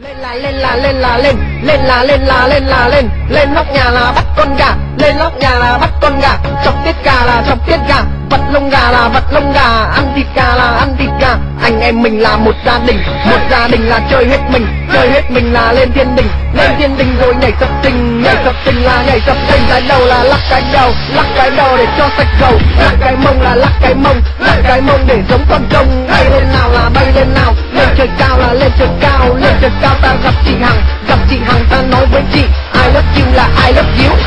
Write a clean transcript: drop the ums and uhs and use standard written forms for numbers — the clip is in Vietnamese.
Lên là lên là lên là lên, lên là lên là lên là lên, lên nóc nhà là bắt con gà, lên nóc nhà là bắt con gà, chọc tiết gà là chọc tiết gà, vật lông gà là vật lông gà, ăn thịt gà là ăn thịt gà. Anh em mình là một gia đình là chơi hết mình là lên thiên đình rồi nhảy sập sinh là nhảy sập sinh. Cái đầu là lắc cái đầu để cho sạch dầu, lắc cái mông là lắc cái mông để giống con trông. Bay lên nào là bay lên nào, lên trời cao là lên trời cao ta gặp chị Hằng ta nói với chị I love you là I love you.